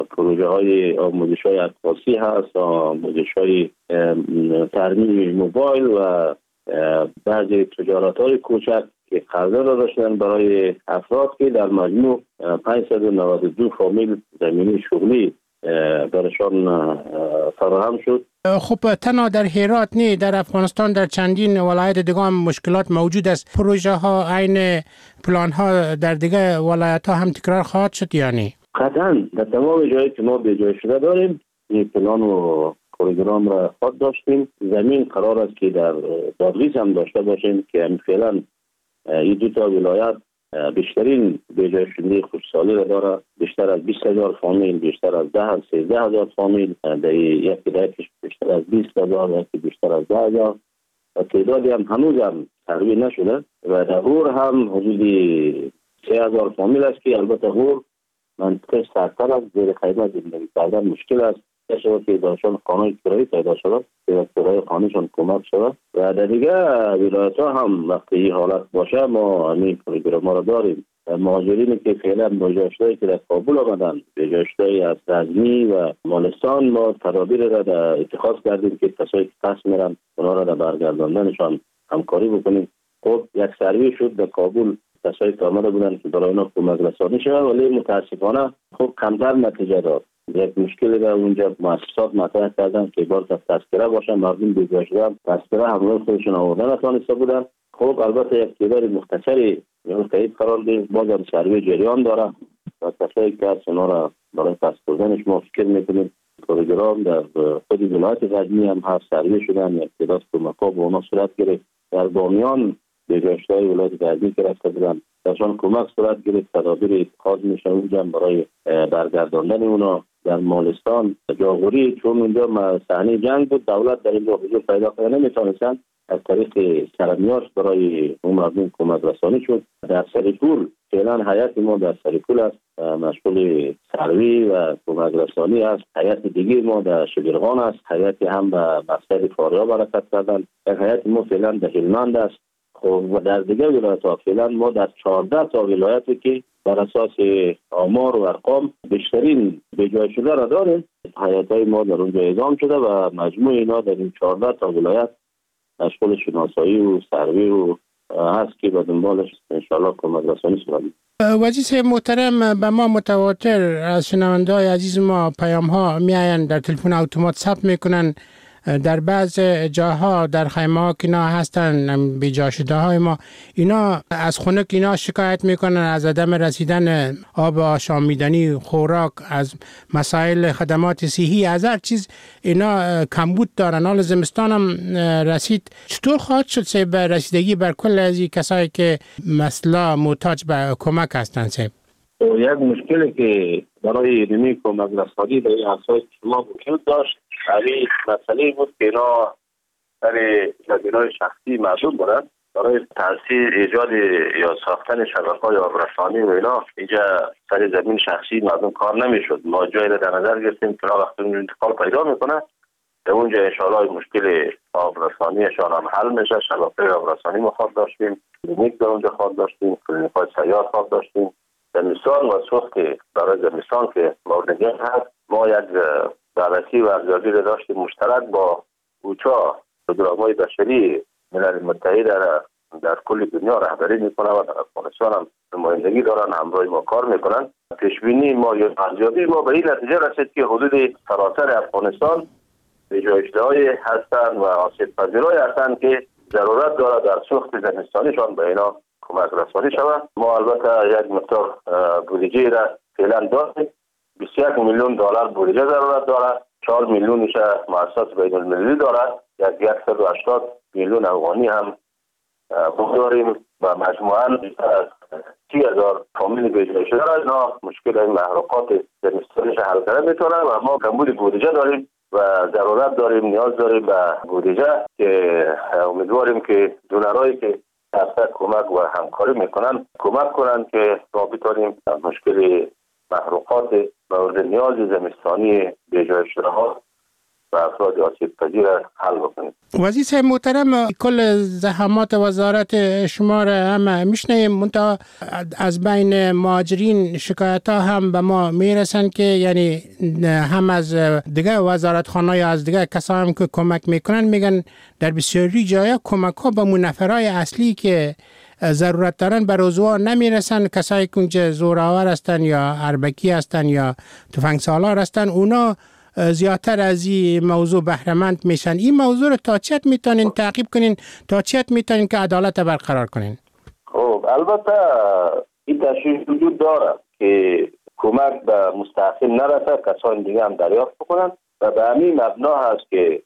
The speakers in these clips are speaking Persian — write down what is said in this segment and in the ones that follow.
پروژه های آموزش های عکاسی هست، آموزش های ترمیم موبایل و بعضی تجارت های کوچک که قرضه را داشتن برای افراد که در مجموع 592 فامیل زمینی شغلی برشان فراهم شد. خب تنها در هرات نه، در افغانستان در چندین ولایت دیگه هم مشکلات موجود است. پروژه ها عین پلان ها در دیگه ولایت ها هم تکرار خواهد شد یعنی؟ قطعا در تمام جایی که ما به جای شده داریم این پلان و پروگرام را خود داشتیم. زمین قرار است که در بادغیس هم داشته باشیم که فعلا این دو تا ولایت بیشترین بیجای شدنی خشکسالی را داره. بیشتر از 20,000 فامیل، بیشتر از 13,000 فامیل، در یک ولایتش بیشتر از 20,000، یکی بیشتر از 10,000 و تعدادی هم هنوز هم ترویج نشده و در غور هم حدود 3,000 فامیل است که البته غور منطقه سرتر از زیر خیمه زندگی کردن مشکل است. شده که داشتن خانه کرایی پیدا شده که کرای خانهشان کمک شده و در دیگه ولایت ها هم وقتی این حالت باشه ما همین پروگرام را داریم. مهاجرینی که فعلا بجاشتهایی که در کابل آمدن، بجاشتهایی از غزنی و مالستان، ما تدابیر را در اتخاذ کردیم که کسایی که پس میرن اونا را در برگرداندنشان همکاری بکنیم. خب یک سروی شد در کابل، کسایی که آمده بودن که برای اونا کمک رسانی شود ولی متاسفانه خب کمتر نتیجه داد. یک مشکلی در اونجا مؤسسات مطرح کردن که باز تذکره باشن، مردم بی‌جا شدن تذکره همراه خودشون آوردن نتوانسته بودن. خب البته یک تعداد مختصری تایید قرار گرفت، باز هم سروی جریان داره و کسایی که از اونا را برای پس بردنش ما فکر میکنیم. پروگرام در خود ولایت غزنی هم هست، سروی شدن، یک تعداد کمک‌ها به اونا صورت گرفت. در بامیان بی‌جاشته‌های ولایت غزنی که رفته بودن درشان کمک صورت گرفت، تدابیر اتخاذ میشه اونجا برای برگرداندن اونا. در مالستان جاغوری چون اونجا صحنه جنگ بود، دولت در اینجا حضور پیدا کنه نمیتونستن، از طریق سرمیاش برای اون مردم کمک رسانی شد. در سریکول فعلا هیئت ما در سریکول است، مشغول سروی و کمک رسانی است. هیئت دیگه ما در شبرغان است، هیئت هم به مقصد فاریاب حرکت کردن. هیئت ما فعلا در هلمند است. خب و در دیگه ولایت ها فعلا ما در 14 تا ولایتی که بر اساس آمار و ارقام بیشترین بجای شده را داریم، هیئت‌های ما در اونجا اعزام شده و مجموع اینا در این 14 تا ولایت مشغول شناسایی و سروی و هست که به دنبالش انشاءالله کمک رسانی شود. وزیر محترم، به ما متواتر از شنونده‌های عزیز ما پیام‌ها میآیند، در تلفن اتومات ثبت میکنن. در بعض جاها در خیمه ها که اینا هستن بیجا شده های ما، اینا از خونه که اینا شکایت میکنن از عدم رسیدن آب آشامیدنی، خوراک، از مسائل خدمات صحی، از هر چیز اینا کمبود دارن. حال زمستان هم رسید، چطور خواهد شد به رسیدگی بر کل از این کسایی که مثلا محتاج به کمک هستن؟ یک مشکلی که برای علمی کمک رسانی به این افراد شما وجود داشت، همین مسئله بود که اینا برای زمین‌های شخصی مردم بودن. برای تأثیر ایجاد یا ساختن شبکه‌های آبرسانی و اینا اینجا سر زمین شخصی مردم کار نمیشد. ما جایی را در نظر گرفتیم که وقتی اون انتقال پیدا میکنه در اونجا انشاءالله مشکل آبرسانیشان هم حل میشه. شبکه آبرسانی ما خواد داشتیم، کلینیک در اونجا خواد داشتیم، کلینیک‌های سیار خواد داشتیم. زمستان و سوخت برای زمستان که مورد نیاز هست، ما یک بررسی و ارزیابی را داشتیم مشترک با اوچا، پروگرام‌های بشری ملل متحد در کل دنیا رهبری میکنه و در افغانستان هم نمایندگی دارن، همراه ما کار میکنن. پیشبینی ما یا ارزیابی ما به این نتیجه رسید که حدود سراسر افغانستان بی‌جایشته‌های هستند و آسیب پذیرای هستند که ضرورت داره در سوخت زمستانیشان به اینا کمک رسانی شود. ما البته یک مقدار بودجه را فعلا داریم، 21 میلیون دلار بودجه ضرورت دارد، 4 میلیونش مؤسسات بین المللی دارد، 180 میلیون افغانی هم داریم و مجموعاً 30,000 فامیل بیجای شده را اینا مشکل این محروقات زمستانیش حل کنه میتونه و ما کمبود بودجه داریم و ضرورت داریم، نیاز داریم به بودجه که امیدواریم که دونرایی که دسته کمک و همکاری میکنن کمک کنن که ما بتونیم مشکل محروقات مورد نیاز زمستانی بیجای شده ها و افراد آسیب پذیر حل بکنیم. وزیر صاحب محترم، کل زحمات وزارت شما را هم میشنیم، منتها از بین مهاجرین شکایت ها هم به ما میرسن که یعنی هم از دیگه وزارتخانه یا از دیگه کسایی هم که کمک میکنن میگن در بسیاری جایا کمک ها به منفرای اصلی که ضرورت دارن به روزوا نمیرسن. کسایی که اونجا زورآور هستن یا اربکی هستن یا تفنگ سالار هستن، اونا زیادتر از این موضوع بهره‌مند میشن. این موضوع رو تا چت میتونین تعقیب کنین، تا چت میتونین که عدالت برقرار کنین؟ خب البته این تشریح وجود داره که کمک به مستحقین نرسه، کسان دیگه هم دریافت بکنن و به همین مبنا هست که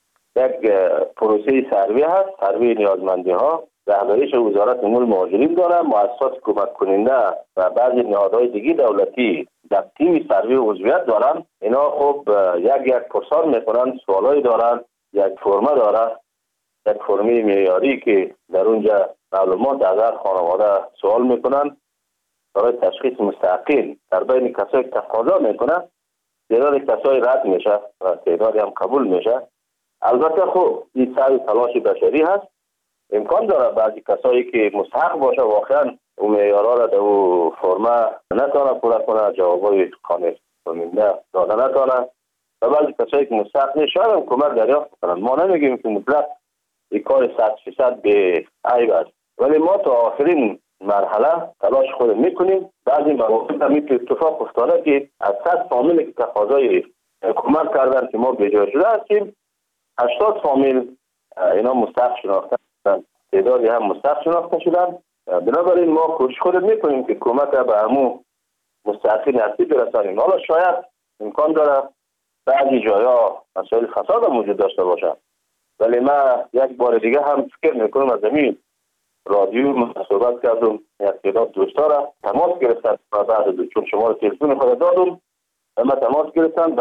یک پروسه سروی هست، سروی نیازمندی ها رهبریش وزارت امور مهاجرین داره، مؤسسات کمک کننده و بعضی نهادهای دیگه دولتی در تیم سروی عضویت دارن. اینا خب یک پرسان میکنن، سوالایی دارن، یک فرمه داره، یک فرمی معیاری که در اونجا معلومات از هر خانواده سوال میکنن برای تشخیص مستحقین. در بین کسایی که تقاضا میکنن تعداد کسایی رد میشه و تعدادی هم قبول میشه. البته خب این سعی تلاش بشری هست، امکان داره بعضی کسایی که مستحق باشه واقعا اون معیارها را در اون فرمه نتونه پورا کنه، جوابای خانه کننده داده نتونه و بعضی کسایی که مستحق نیست شاید هم کمک دریافت کنن. ما نمیگیم که مطلق این کار 100% به عیب است، ولی ما تا آخرین مرحله تلاش خود میکنیم. بعضی مواقع هم اتفاق افتاده که از 100 فامیلی که تقاضای کمک کردن که ما بجای شده هستیم 80 فامیل اینا مستحق شناخته شدن، تعدادی هم مستحق شناخته شدن. بنابراین ما کوشش خود میکنیم که کمک به همون مستحقین اصلی برسانیم. حالا شاید امکان داره بعضی جایا مسائل فساد هم وجود داشته باشه، ولی من یک بار دیگه هم فکر میکنم از زمین رادیو صحبت کردم، یک تعداد دوستا را تماس گرفتن و بعد چون شماره تلفن خود دادم و من تماس گرفتم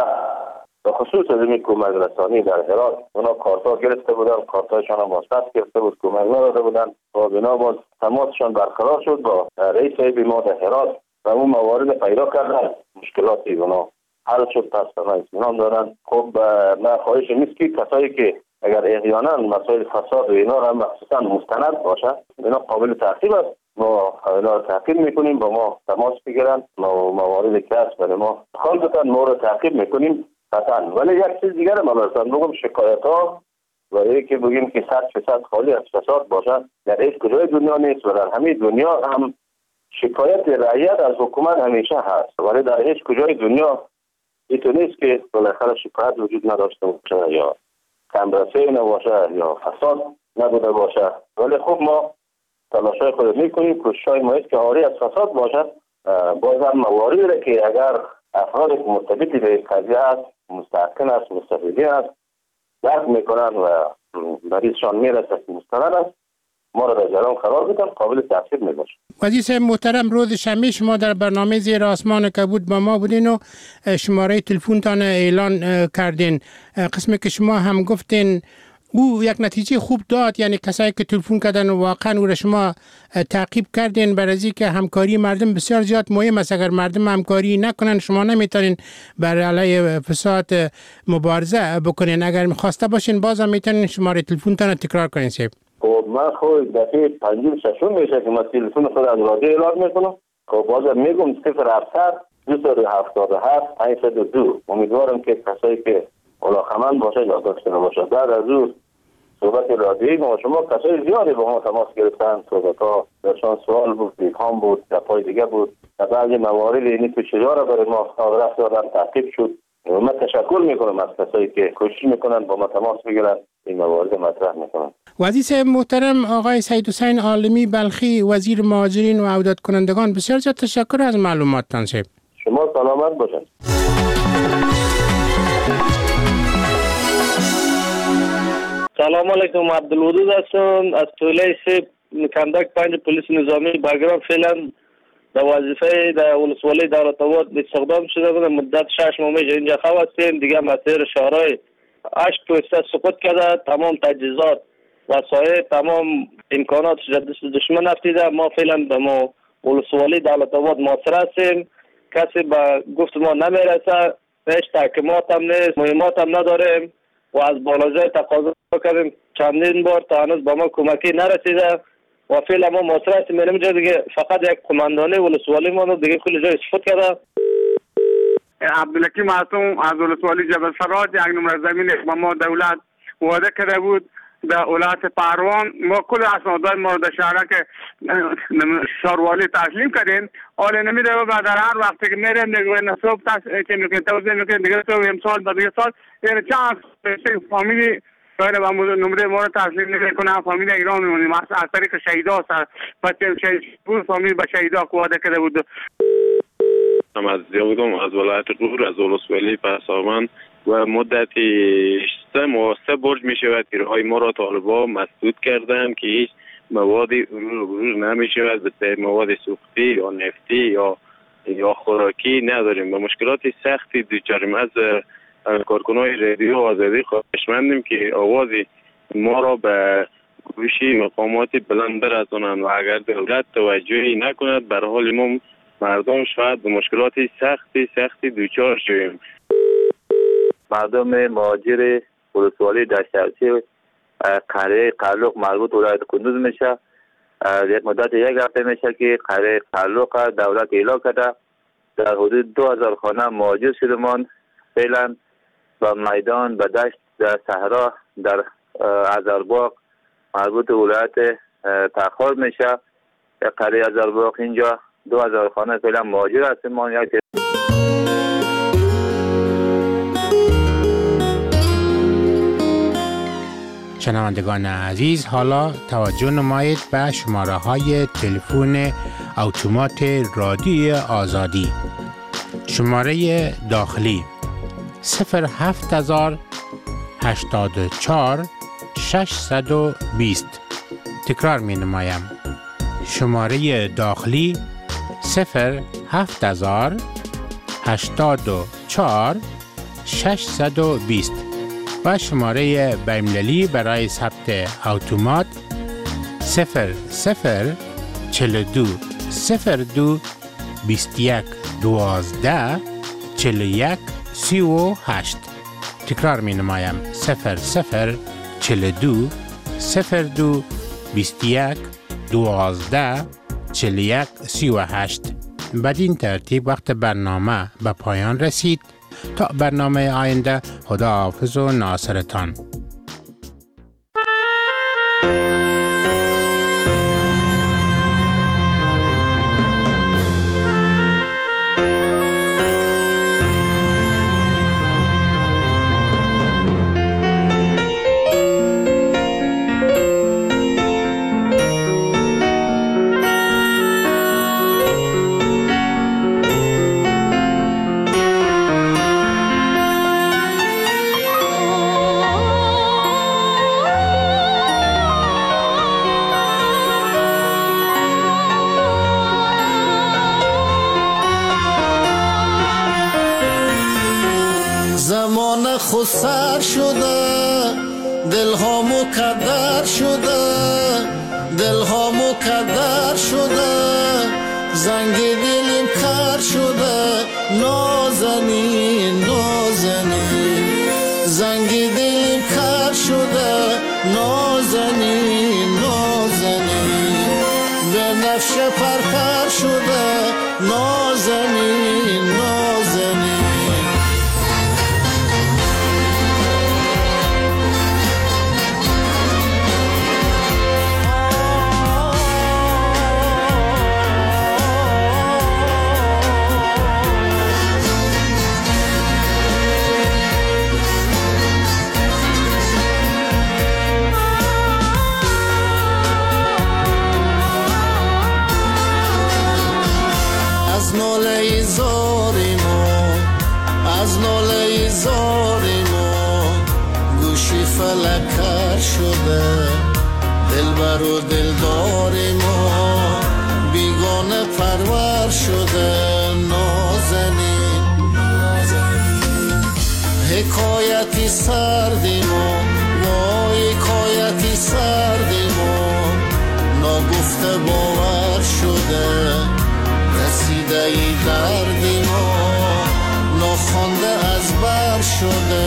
و خصوص از این کمک رسانی در هرات اونا کارتا گرفته بودن، کارتایشان هم واسطه گرفته بود، کمک نداده بودن و بنا باز تماسشان برقرار شد با رئیس صاحب ما در هرات و اون موارد پیدا کردن، مشکلاتی اونا حل شد، پس اونا اطمینان دارن. خب من خواهش نیست که کسایی که اگر احیانا مسائل فساد و اینا را مخصوصا مستند باشه اینا قابل تعقیب است، ما اینا را تعقیب میکنیم، با ما تماس بگیرن، موارد که هست برای ما خالصتا ما را تعقیب میکنیم قطعا. ولی یک چیز دیگر هم مثلا بگم شکایت ها و اینکه بگیم که 100% خالی از فساد باشه در هیچ کجای دنیا نیست و در همه دنیا هم شکایت رعیت از حکومت همیشه هست، ولی در هیچ کجای دنیا اینطور نیست که بالاخره شکایت وجود نداشته باشه یا کمرسه نباشه یا فساد نبوده باشه. ولی خب ما تلاشای خود میکنیم، کوششای ما است که آری از فساد باشه. باز هم مواردی را که اگر افراد که مرتبط به قضیه است، مستحقین است، مستفیدین است درک میکنن و مریضشان میرسه که مستند است، ما را در جریان قرار بدن، قابل تعقیب میباشه. وزیر صاحب محترم، روز شنبه شما در برنامه زیر آسمان کبود با ما بودین و شماره تلفنتان اعلان کردین. قسمی که شما هم گفتین او یک نتیجه خوب داد، یعنی کسایی که تلفن کردن و واقعا او را شما تعقیب کردین برای که همکاری مردم بسیار زیاد مهم است. اگر مردم همکاری نکنن شما نمیتونین بر علیه فساد مبارزه بکنین. اگر میخواسته باشین بازم میتونین شماره تلفنتان تکرار کنین. خب من خود دفعه 56 میشه که من تلفن خود از رادیو اعلام میکنم. خب بازم میگم 0700 277 502. امیدوارم که کسایی که علاقمند باشه یا داشته باشه. بعد از اون صحبت رادیویی ما شما کسای زیادی با ما تماس گرفتن، صحبت‌ها درشان سوال بود، پیغام بود، دفعه دیگه بود و بعضی موارد اینی که چجا را برای ما آدرس دادن تعقیب شد. من تشکر میکنم از کسایی که کوشش میکنن با ما تماس بگیرن، این موارد مطرح میکنن. وزیر صاحب محترم آقای سید حسین عالمی بلخی، وزیر مهاجرین و عودت کنندگان، بسیار زیاد تشکر از معلوماتتان. شما سلامت باشید. سلام علیکم، عبدالودود هستم از توله سیب کندک 5 پلیس نظامی بگرام. فعلا در وظیفه در ولسوالی دولت آباد استخدام شده بودم. مدت 6 ماه میشه اینجا هستیم. دیگه مسیر شهرهای 8 پوسته سقوط کرده، تمام تجهیزات وسایل تمام امکانات دشمن افتیده. ما فعلا به ما ولسوالی دولت آباد محاصره هستیم، کسی به گفت ما نمیرسه. هیچ تحکیمات هم نیست، مهمات هم نداریم و از بالازای تقاضا کردیم چندین بار تا هنوز با ما کمکی نرسیده و فعلا ما محاصره هستیم. اینجا دیگه فقط یک قماندانه ولسوالی ما دیگه کل جای سقوط کرده. عبدالحکیم معصوم از ولسوالی جبل سراج، یک نمره زمین با ما دولت وعده کرده بود در ولایت پهلوان. ما کل اسنادهای ما در شهر که شهروالی تسلیم کردیم. حالا نمیده و در هر وقتی که میریم دیگه نصب که میکنیم توضیح میکنیم دیگه تو امسال بعد دیگه سال یعنی چند فامیلی باید با نمره ما رو تسلیم نمیکنه. فامیل ایران میمونیم از طریق شهیدا بچه شهید بود فامیل به شهیدا وعده کرده بود. هم از دیابودم از ولایت غور از ولسوالی پسامن و مدتی 3 برج می شود تیرهای ما را طالبا مسدود کردن که هیچ موادی عبور نمی شود به مواد سوختی یا نفتی یا خوراکی نداریم. و مشکلات سختی دوچاریم. از کارکنای رادیو آزادی خواهشمندیم که آواز ما را به گوشی مقامات بلند برسانند و اگر دولت توجهی نکند بر حال ما مردم شاید به مشکلات سختی دوچار شویم. مردم مهاجر ولسوالی دشت‌ارچی قریه قرلوق مربوط ولایت کندوز میشه. یک مدت 1 هفته میشه که قریه قرلوق دولت اعلام کرده در حدود 2000 خانه مهاجر شدمان. فعلا به میدان به دشت در صحرا در ازرباغ مربوط ولایت تخار میشه. قریه ازرباغ اینجا 2000 خانه فعلا مهاجر هستیم. ما یک شنوندگان عزیز، حالا توجه نمایید به شماره های تلفن اتومات رادیوی آزادی. شماره داخلی 07084 620. تکرار می نمایم. شماره داخلی 07084 620 و شماره بین‌المللی برای ثبت اتومات 0042 02 21 12 41 38. تکرار می نمایم 0042 02 21 12 41 38. بدین ترتیب وقت برنامه به پایان رسید. تا برنامه آینده، خداحافظ و ناصرتان. خود سر شده، دلها مکدر شده، دلها مکدر شده، زنگ دلم کر شده، نازنین نازنین، زنگ دلم کر شده، نازنین نازنین، به نفش پرپر شده، نازنین نازنین. از ناله زاری ما گوشی فلکر شده، دلبر و دلدار ما بیگانه پرور شده، نازنین حکایتی سردی ما، وای حکایتی سردی ما ناگفته باور شده، رسیده ای دردی ما ناخوانده از شده